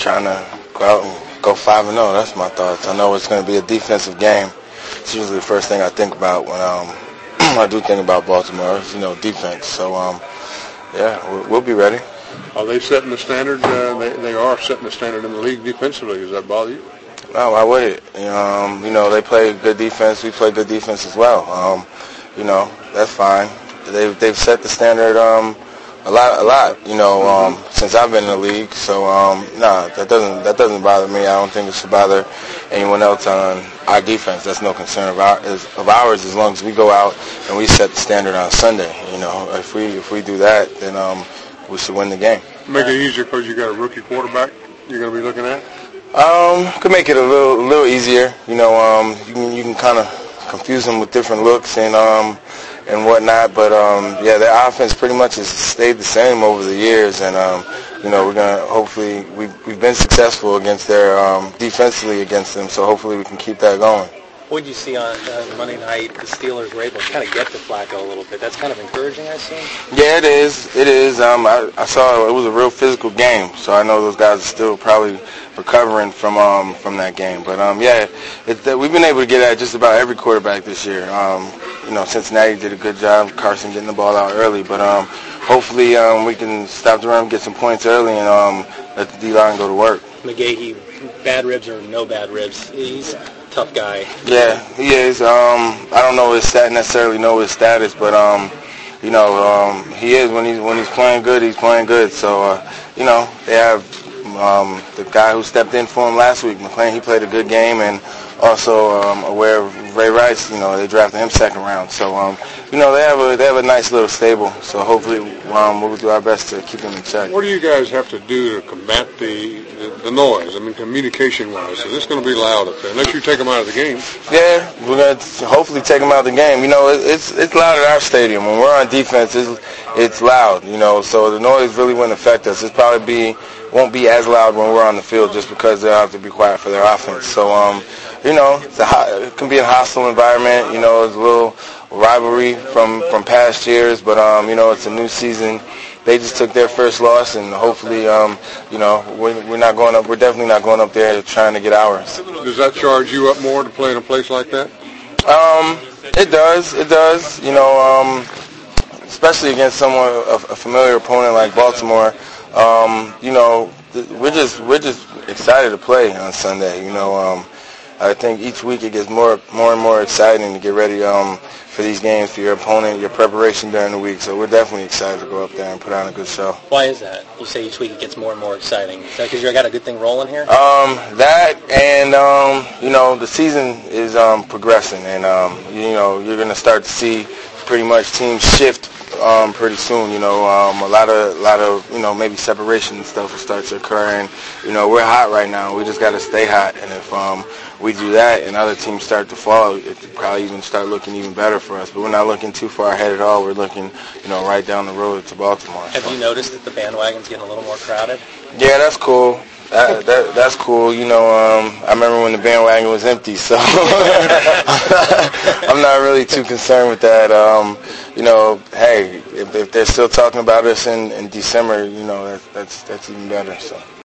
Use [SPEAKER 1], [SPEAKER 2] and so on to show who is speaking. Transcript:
[SPEAKER 1] trying to go out and go 5-0. That's my thoughts. I know it's going to be a defensive game. It's usually the first thing I think about when I do think about Baltimore. Is, defense. So yeah, we'll be ready.
[SPEAKER 2] Are they setting the standard? They are setting the standard in the league defensively. Does that bother you?
[SPEAKER 1] No, why would it? They play good defense. We play good defense as well. That's fine. They've set the standard a lot. Since I've been in the league. So that doesn't bother me. I don't think it should bother anyone else on our defense. That's no concern of ours as long as we go out and we set the standard on Sunday. If we do that, then we should win the game.
[SPEAKER 2] Make it easier because you got a rookie quarterback you're going to be looking at?
[SPEAKER 1] Could make it a little easier. You can kind of confuse them with different looks and whatnot. But their offense pretty much has stayed the same over the years, and we're gonna hopefully we've been successful against their defensively against them. So hopefully we can keep that going.
[SPEAKER 3] What did you see on Monday night? The Steelers were able to kind of get to Flacco a little bit. That's kind of encouraging, I assume?
[SPEAKER 1] Yeah, it is. It is. I saw it was a real physical game, so I know those guys are still probably recovering from that game. But we've been able to get at just about every quarterback this year. Cincinnati did a good job. Carson getting the ball out early, but hopefully we can stop the run, get some points early, and let the D-line go to work.
[SPEAKER 3] McGahee, bad ribs or no bad ribs? He's a tough guy.
[SPEAKER 1] Yeah, he is. I don't know necessarily know his status, but he is when he's playing good. He's playing good. So they have the guy who stepped in for him last week, McClain. He played a good game, and also aware of Ray Rice. They drafted him second round. So they have a nice little stable. So hopefully we'll do our best to keep them in check.
[SPEAKER 2] What do you guys have to do to combat the noise? I mean, communication-wise, so this is going to be loud up there, unless you take them out of the game.
[SPEAKER 1] Yeah, we're going to hopefully take them out of the game. It's loud at our stadium. When we're on defense, it's loud. So the noise really wouldn't affect us. Won't be as loud when we're on the field just because they'll have to be quiet for their offense. So it can be a hostile environment. It's a little rivalry from past years, but it's a new season. They just took their first loss, and hopefully, we're not going up. We're definitely not going up there trying to get ours.
[SPEAKER 2] Does that charge you up more to play in a place like that?
[SPEAKER 1] It does. It does. Especially against a familiar opponent like Baltimore. We're just excited to play on Sunday. I think each week it gets more and more exciting to get ready for these games, for your opponent, your preparation during the week. So we're definitely excited to go up there and put on a good show.
[SPEAKER 3] Why is that? You say each week it gets more and more exciting. Is that because you got a good thing rolling here?
[SPEAKER 1] That and the season is progressing, and you're going to start to see pretty much teams shift pretty soon. A lot of maybe separation and stuff will start to occur, and we're hot right now. We just got to stay hot, and if we do that and other teams start to fall, it probably even start looking even better for us. But we're not looking too far ahead at all. We're looking right down the road to Baltimore.
[SPEAKER 3] Have you noticed that the bandwagon's getting a little more crowded?
[SPEAKER 1] Yeah, that's cool. That's cool. I remember when the bandwagon was empty, so I'm not really too concerned with that. Hey, if they're still talking about us in December, that's even better. So.